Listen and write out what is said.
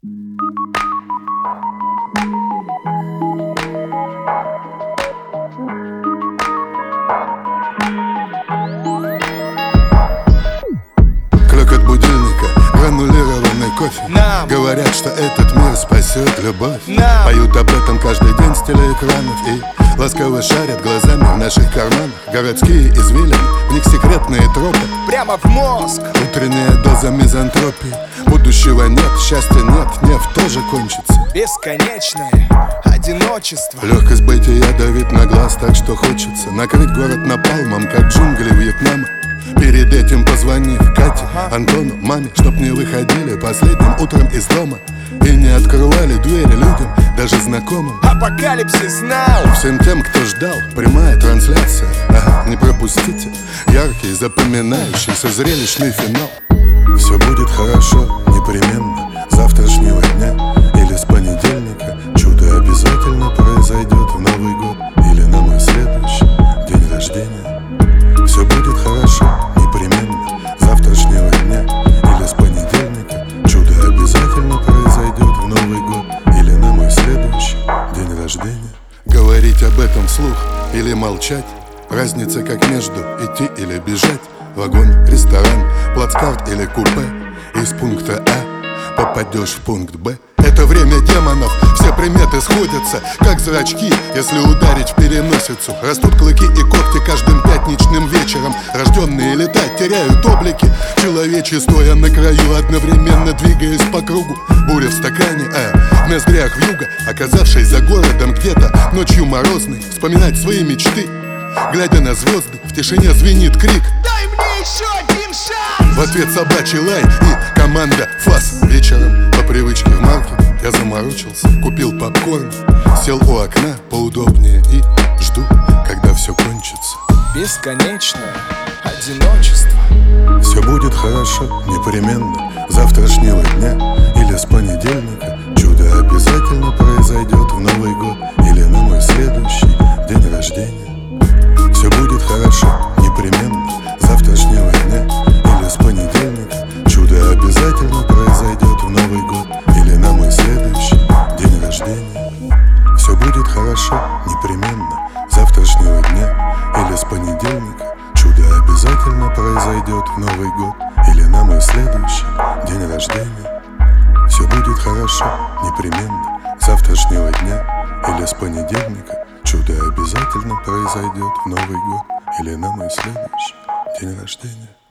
Клёкот будильника, гранулированный кофе. Говорят, что этот мир спасет любовь. Поют об этом каждый день с телеэкранов и ласково шарят глазами в наших карманах. Городские извилины, в них секретные тропы. Прямо в мозг. Утренняя доза мизантропии. Будущего нет, счастья нет, нефть тоже кончится. Бесконечное одиночество. Легкость бытия давит на глаз, так что хочется накрыть город напалмом, как джунгли Вьетнама. Перед этим позвонив Кате, Антону, маме, чтоб не выходили последним утром из дома и не открывали двери людям, даже знакомым. Апокалипсис now. Всем тем, кто ждал, прямая трансляция. Не пропустите яркий, запоминающийся зрелищный финал. Все будет хорошо, непременно, завтрашнего дня или с понедельника. Чудо обязательно произойдет в Новый год или на мой следующий день рождения. Все будет хорошо, непременно, завтрашнего дня или с понедельника. Чудо обязательно произойдет в Новый год или на мой следующий день рождения. Говорить об этом вслух или молчать, разница как между идти или бежать. Вагон, ресторан, плацкарт или купе. Из пункта А попадешь в пункт Б. Это время демонов, все приметы сходятся, как зрачки, если ударить в переносицу. Растут клыки и когти каждым пятничным вечером. Рожденные летать теряют облики. Человечьи, стоя на краю, одновременно двигаясь по кругу. Буря в стакане, в ноздрях вьюга. Оказавшись за городом где-то ночью морозной, вспоминать свои мечты. Глядя на звезды, в тишине звенит крик: дай мне еще один шанс! В ответ собачий лай и команда фас. Вечером по привычке в маркет я заморочился, купил попкорн, сел у окна поудобнее и жду, когда все кончится. Бесконечное одиночество. Все будет хорошо, непременно, завтрашнего дня или с понедельника. Чудо обязательно произойдет в Новый год или на мой следующий день рождения. Все будет хорошо, непременно, завтрашнего дня или с понедельника. Чудо обязательно произойдет в Новый год или на мой следующий день рождения. Все будет хорошо, непременно, завтрашнего дня или с понедельника. Чудо обязательно произойдет в Новый год или на мой следующий день рождения. Все будет хорошо, непременно, завтрашнего дня или с понедельника. Чудо обязательно произойдет в Новый год или на мой следующий день рождения.